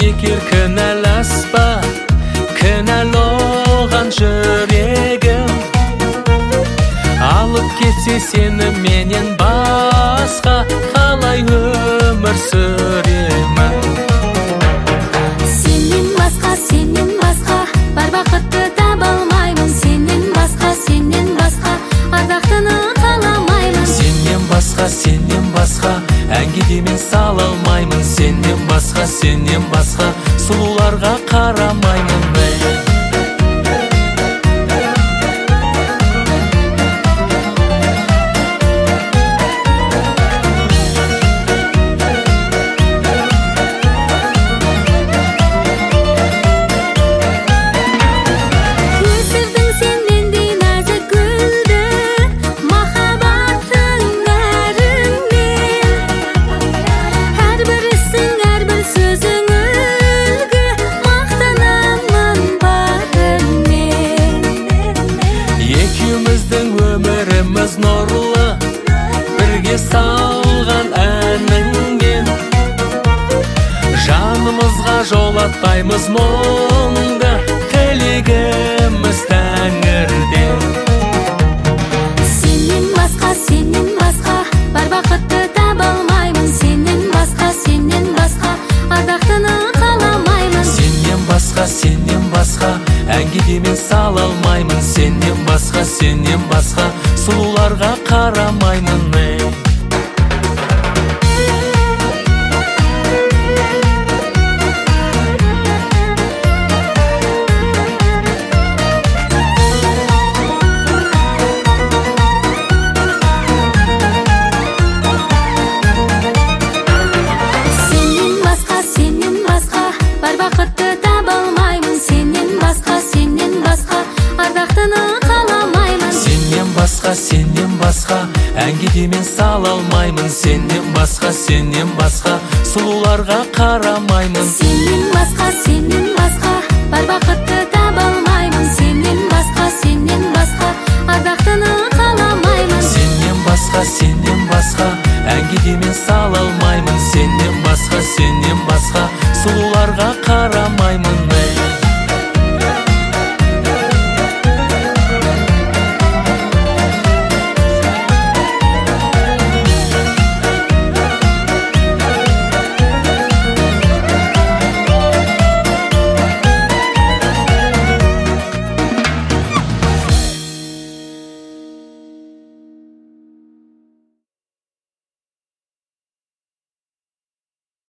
бекер кінәласпа, кінәлаған жүрегім. Алып кетсе сені менен басқа, қалай өмір сүремін? Сенен басқа, бар бақытты таба алмаймын. Сенен басқа, ардақтыны қаламаймын. Сенен басқа, әнге де мен сала алмаймын. Сенен басқа, сұлуларға қарамаймын. Өміріміз нұрлы, бірге салған әніңмен. Жанымызға жолатпаймыз мұңды, тілегіміз тәңірден. Сенен басқа, бар бақытты таба алмаймын. Сенен басқа, ардақтыны қаламаймын. Сенен басқа, әнге де мен сала алмаймын. Сенен басқа, сұлуларға қарамаймын. Сенен басқа, бар бақытты таба алмаймын. Сенен басқа, ардақтыны қаламаймын. Сенен басқа, әнге де мен сала алмаймын. Сенен басқа, сұлуларға қарамаймын. Сенен басқа, бар бақытты таба алмаймын. Сенен басқа, ардақтыны қаламаймын. Сенен басқа, әнге де мен сала алмаймын.